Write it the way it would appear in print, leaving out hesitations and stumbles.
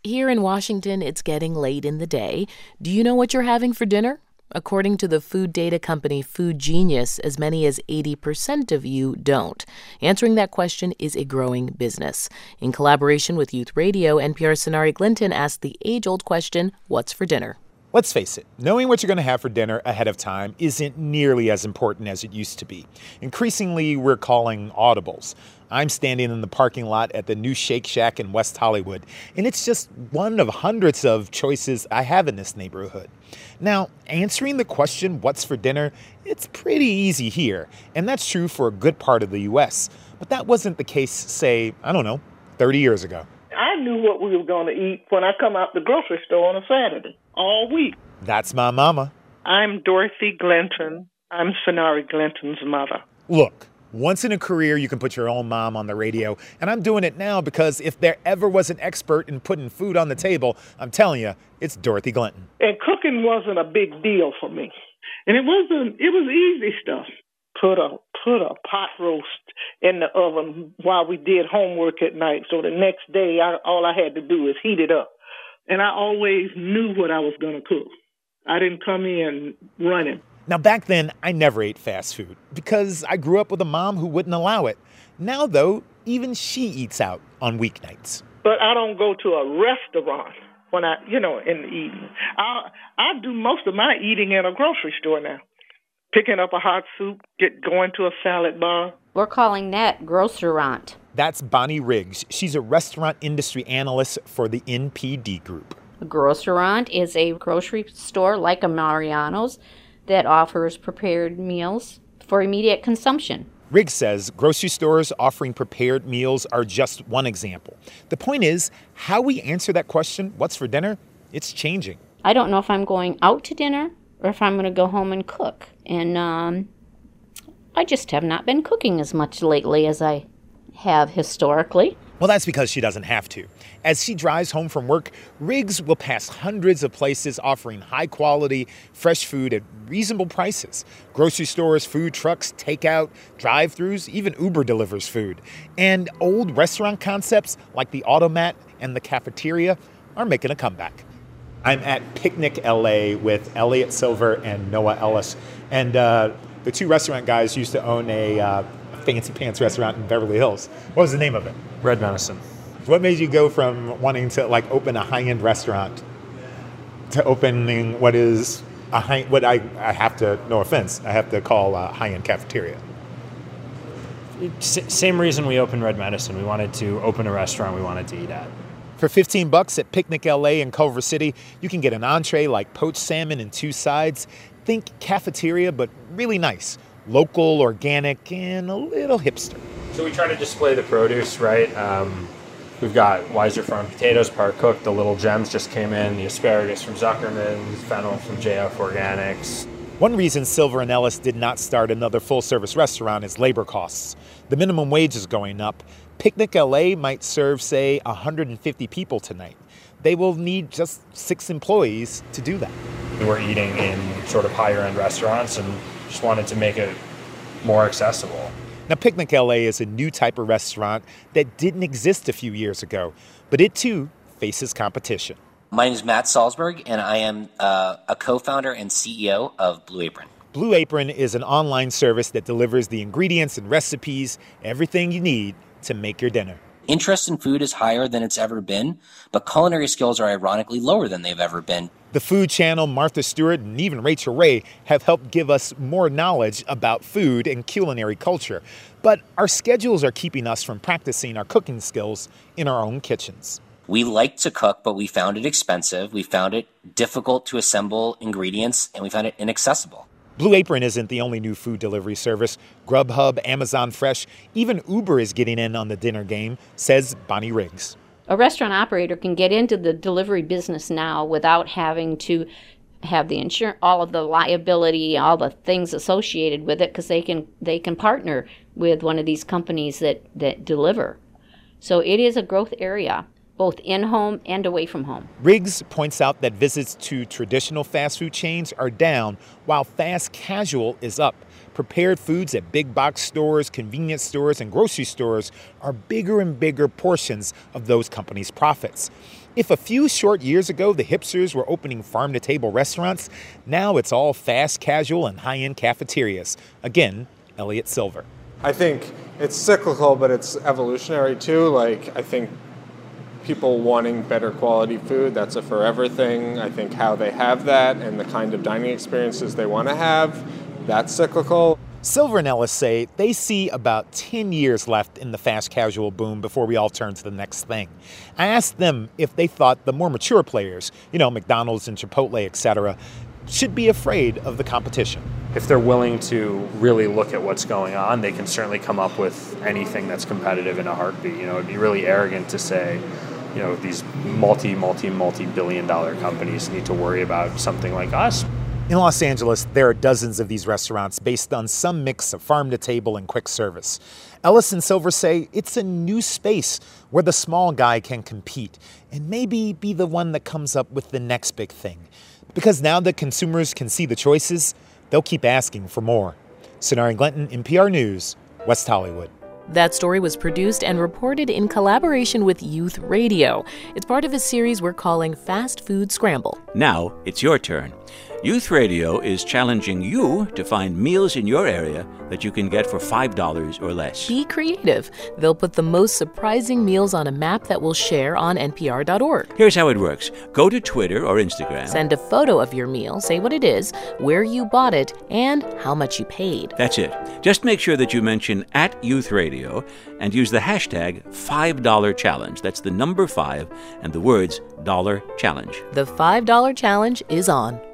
Here in Washington, it's getting late in the day. Do you know what you're having for dinner? According to the food data company Food Genius, as many as 80% of you don't. Answering that question is a growing business. In collaboration with Youth Radio, NPR's Sonari Glinton asked the age-old question, what's for dinner? Let's face it, knowing what you're going to have for dinner ahead of time isn't nearly as important as it used to be. Increasingly, we're calling audibles. I'm standing in the parking lot at the new Shake Shack in West Hollywood, and it's just one of hundreds of choices I have in this neighborhood. Now, answering the question, what's for dinner, it's pretty easy here, and that's true for a good part of the U.S. But that wasn't the case, say, 30 years ago. I knew what we were going to eat when I come out the grocery store on a Saturday, all week. That's my mama. I'm Dorothy Glinton. I'm Sonari Glinton's mother. Look, once in a career, you can put your own mom on the radio, and I'm doing it now because if there ever was an expert in putting food on the table, I'm telling you, it's Dorothy Glinton. And cooking wasn't a big deal for me. And it was easy stuff. Put a pot roast in the oven while we did homework at night. So the next day, all I had to do is heat it up. And I always knew what I was going to cook. I didn't come in running. Now, back then, I never ate fast food because I grew up with a mom who wouldn't allow it. Now, though, even she eats out on weeknights. But I don't go to a restaurant when in the evening. I do most of my eating in a grocery store now. Picking up a hot soup, going to a salad bar. We're calling that grocerant. That's Bonnie Riggs. She's a restaurant industry analyst for the NPD Group. A grocerant is a grocery store like a Mariano's that offers prepared meals for immediate consumption. Riggs says grocery stores offering prepared meals are just one example. The point is, how we answer that question, what's for dinner, it's changing. I don't know if I'm going out to dinner or if I'm going to go home and cook. And I just have not been cooking as much lately as I have historically. Well, that's because she doesn't have to. As she drives home from work, Riggs will pass hundreds of places offering high-quality, fresh food at reasonable prices. Grocery stores, food trucks, takeout, drive-thrus, even Uber delivers food. And old restaurant concepts like the Automat and the cafeteria are making a comeback. I'm at Picnic LA with Elliot Silver and Noah Ellis. And the two restaurant guys used to own a fancy pants restaurant in Beverly Hills. What was the name of it? Red Medicine. What made you go from wanting to open a high-end restaurant to opening what is what I have to, no offense, I have to call a high-end cafeteria? Same reason we opened Red Medicine. We wanted to open a restaurant we wanted to eat at. For $15 at Picnic LA in Culver City, you can get an entree like poached salmon and 2 sides. Think cafeteria, but really nice. Local, organic, and a little hipster. So we try to display the produce, right? We've got Weiser Farm potatoes, par cooked. The Little Gems just came in. The asparagus from Zuckerman's, fennel from JF Organics. One reason Silver and Ellis did not start another full-service restaurant is labor costs. The minimum wage is going up. Picnic LA might serve, say, 150 people tonight. They will need just 6 employees to do that. We're eating in sort of higher-end restaurants and just wanted to make it more accessible. Now, Picnic LA is a new type of restaurant that didn't exist a few years ago, but it too faces competition. My name is Matt Salzberg, and I am a co-founder and CEO of Blue Apron. Blue Apron is an online service that delivers the ingredients and recipes, everything you need to make your dinner. Interest in food is higher than it's ever been, but culinary skills are ironically lower than they've ever been. The Food Channel, Martha Stewart, and even Rachel Ray have helped give us more knowledge about food and culinary culture. But our schedules are keeping us from practicing our cooking skills in our own kitchens. We like to cook, but we found it expensive. We found it difficult to assemble ingredients, and we found it inaccessible. Blue Apron isn't the only new food delivery service. Grubhub, Amazon Fresh, even Uber is getting in on the dinner game, says Bonnie Riggs. A restaurant operator can get into the delivery business now without having to have the insurance, all of the liability, all the things associated with it, because they can partner with one of these companies that deliver. So it is a growth area, both in-home and away from home. Riggs points out that visits to traditional fast food chains are down, while fast casual is up. Prepared foods at big box stores, convenience stores, and grocery stores are bigger and bigger portions of those companies' profits. If a few short years ago the hipsters were opening farm-to-table restaurants, now it's all fast casual and high-end cafeterias. Again, Elliot Silver. I think it's cyclical, but it's evolutionary too. Like, I think people wanting better quality food, that's a forever thing. I think how they have that and the kind of dining experiences they want to have, that's cyclical. Silver and Ellis say they see about 10 years left in the fast casual boom before we all turn to the next thing. I asked them if they thought the more mature players, McDonald's and Chipotle, etc., should be afraid of the competition. If they're willing to really look at what's going on, they can certainly come up with anything that's competitive in a heartbeat. It'd be really arrogant to say, these multi-billion-dollar companies need to worry about something like us. In Los Angeles, there are dozens of these restaurants based on some mix of farm-to-table and quick service. Ellis and Silver say it's a new space where the small guy can compete and maybe be the one that comes up with the next big thing. Because now that consumers can see the choices, they'll keep asking for more. Sonari Glenton, NPR News, West Hollywood. That story was produced and reported in collaboration with Youth Radio. It's part of a series we're calling Fast Food Scramble. Now it's your turn. Youth Radio is challenging you to find meals in your area that you can get for $5 or less. Be creative. They'll put the most surprising meals on a map that we'll share on npr.org. Here's how it works. Go to Twitter or Instagram. Send a photo of your meal, say what it is, where you bought it, and how much you paid. That's it. Just make sure that you mention @Youth Radio and use the hashtag $5 That's the number 5 and the words $challenge. The $5 challenge is on.